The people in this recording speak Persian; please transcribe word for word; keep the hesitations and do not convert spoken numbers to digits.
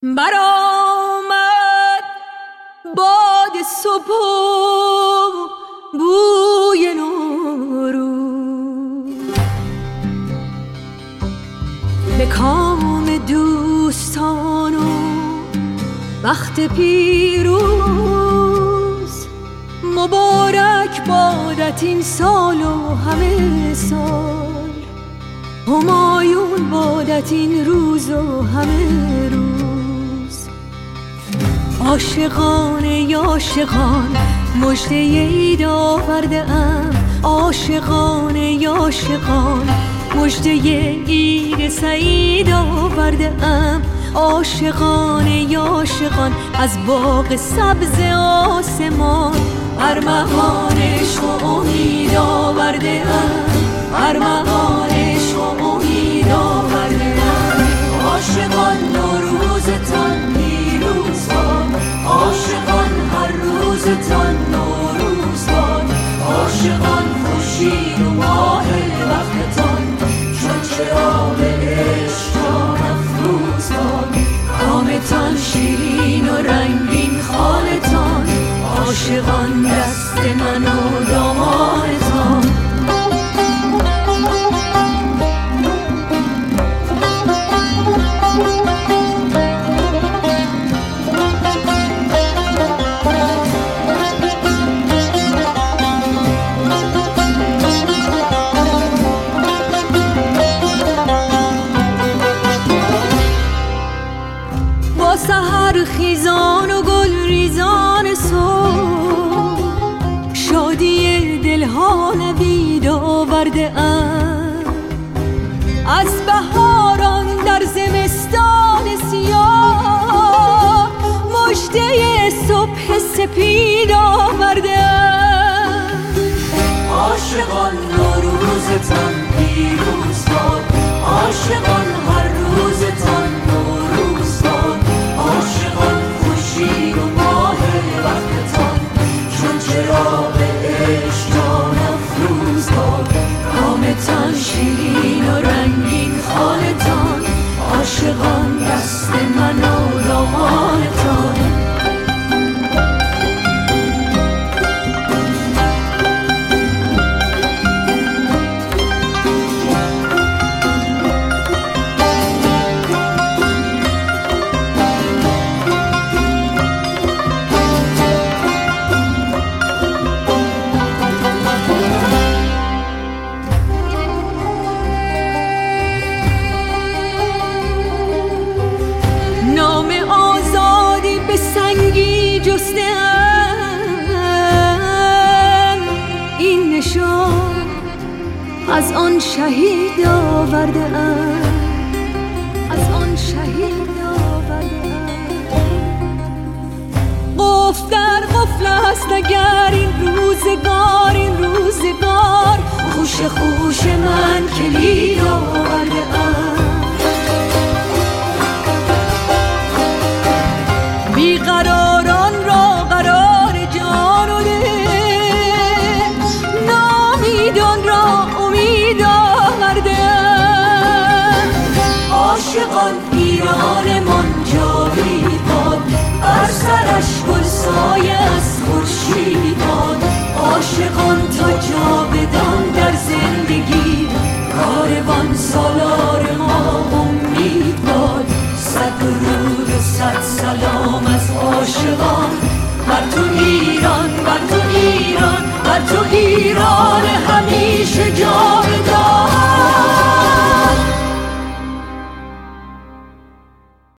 برآمد باد صبح و بوی نوروز، به کام دوستان و بخت پیروز. مبارک بادت این سال و همه سال، همایون بادت این روز و همه روز. عاشقان یا عاشقان مژده عید آورده ام، عاشقان یا عاشقان مژده عید سعید آورده ام. عاشقان یا عاشقان از باغ سبز آسمان، ارمغان عشق و امید آورده ام، ارمغان عشق و امید آورده ام. عاشقان نوروزتان پیروز باد، عاشقان هر روزتان نوروز باد. عاشقان خورشید و ماه وقتتان چون چراغ عشق جان افروز باد. کامتان شیرین و رنگین خالتان، عاشقان دست من و دامانتان. سحر خیزان و گل ریزان صبح، شادی دلها نوید آورده ام. از بهاران در زمستان سیاه، مژده صبح سپید آورده ام. عاشقان نوروزتان پیروز باد، عاشقان هر روزتان نوروز باد. عاشقان خورشید و ماه وقتتان چون چراغ عشق جان افروز باد. کامتان شیرین و رنگین خالتان، عاشقان دست من و دامانتان. نام آزادی به سنگی جسته‌ام، این نشان از آن شهید آورده‌ام، از آن شهید آورده‌ام. قفل در قفل است اگر این روزگار، این روزگار خوش خوش من کلید آورده‌ام. بیقراران را قرار جان و دل، نامیدان را امید آورده‌ام. عاشقان ایرانمان جاوید باد، بر سرش گل سایه از خورشید باد. عاشقان تا جاودان در زندگی، کاروان سالار ما امید باد. صد درود و صد سلام از عاشقان، بر تو ایران، بر تو ایران، بر تو ایران همیشه جان.